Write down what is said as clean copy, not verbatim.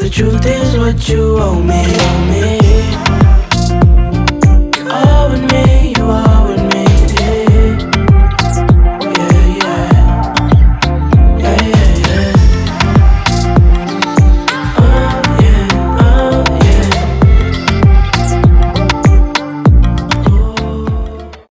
truth is what you owe me, owe me. You owe me.